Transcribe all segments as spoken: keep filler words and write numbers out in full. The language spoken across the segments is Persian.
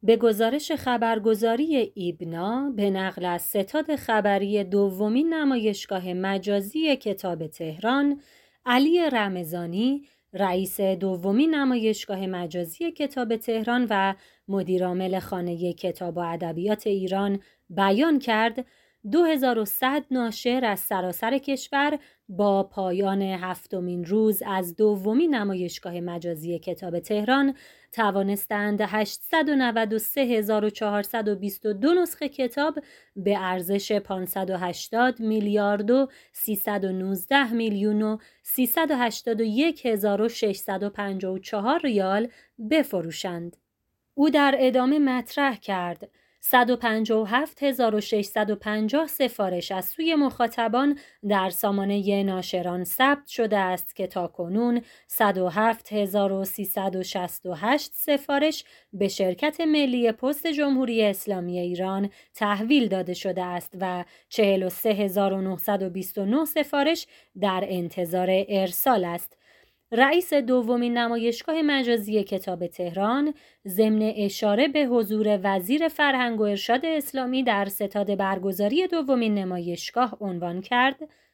به گزارش خبرگزاری ایبنا به نقل از ستاد خبری دومین نمایشگاه مجازی کتاب تهران، علی رمضانی، رئیس دومین نمایشگاه مجازی کتاب تهران و مدیرعامل خانه کتاب و ادبیات ایران بیان کرد دو هزار و صد ناشر از سراسر کشور با پایان هفتمین روز از دومین نمایشگاه مجازی کتاب تهران توانستند هشتصد و نود و سه هزار و چهارصد و بیست و دو نسخه کتاب به ارزش پانصد و هشتاد میلیارد و سیصد و نوزده میلیون و سیصد و هشتاد و یک هزار و ششصد و پنجاه و چهار ریال بفروشند. او در ادامه مطرح کرد صد و پنجاه و هفت هزار و ششصد و پنجاه سفارش از سوی مخاطبان در سامانه ناشران ثبت شده است که تاکنون صد و هفت هزار و سیصد و شصت و هشت سفارش به شرکت ملی پست جمهوری اسلامی ایران تحویل داده شده است و چهل و سه هزار و نهصد و بیست و نه سفارش در انتظار ارسال است. رئیس دومین نمایشگاه مجازی کتاب تهران ضمن اشاره به حضور وزیر فرهنگ و ارشاد اسلامی در ستاد برگزاری دومین نمایشگاه عنوان کرد: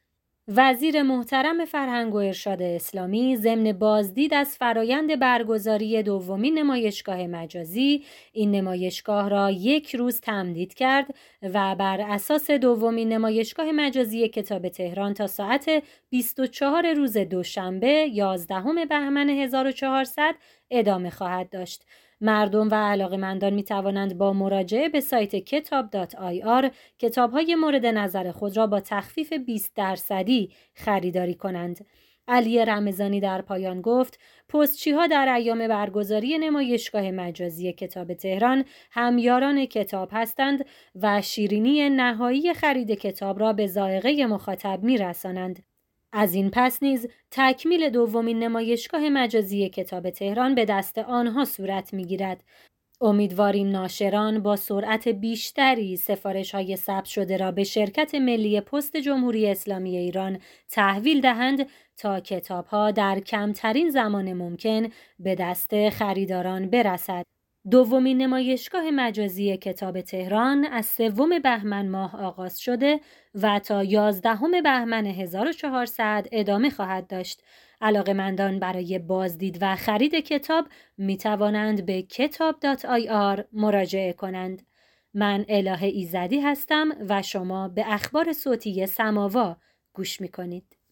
وزیر محترم فرهنگ و ارشاد اسلامی ضمن بازدید از فرایند برگزاری دومین نمایشگاه مجازی این نمایشگاه را یک روز تمدید کرد و بر اساس دومین نمایشگاه مجازی کتاب تهران تا ساعت بیست و چهار روز دوشنبه یازدهم بهمن هزار و چهارصد ادامه خواهد داشت. مردم و علاقه‌مندان می توانند با مراجعه به سایت کتاب دات آی آر کتاب‌های مورد نظر خود را با تخفیف بیست درصدی خریداری کنند. علی رمضانی در پایان گفت پستچی‌ها در ایام برگزاری نمایشگاه مجازی کتاب تهران همیاران کتاب هستند و شیرینی نهایی خرید کتاب را به ذائقه مخاطب می‌رسانند. از این پس نیز تکمیل دومین نمایشگاه مجازی کتاب تهران به دست آنها صورت می‌گیرد. امیدواریم ناشران با سرعت بیشتری سفارش‌های ثبت شده را به شرکت ملی پست جمهوری اسلامی ایران تحویل دهند تا کتاب‌ها در کمترین زمان ممکن به دست خریداران برسد. دومین نمایشگاه مجازی کتاب تهران از سوم بهمن ماه آغاز شده و تا یازدهم بهمن هزار و چهارصد ادامه خواهد داشت. علاقه‌مندان برای بازدید و خرید کتاب می توانند به کتاب دات آی آر مراجعه کنند. من الهه ایزدی هستم و شما به اخبار صوتی سماوا گوش می کنید.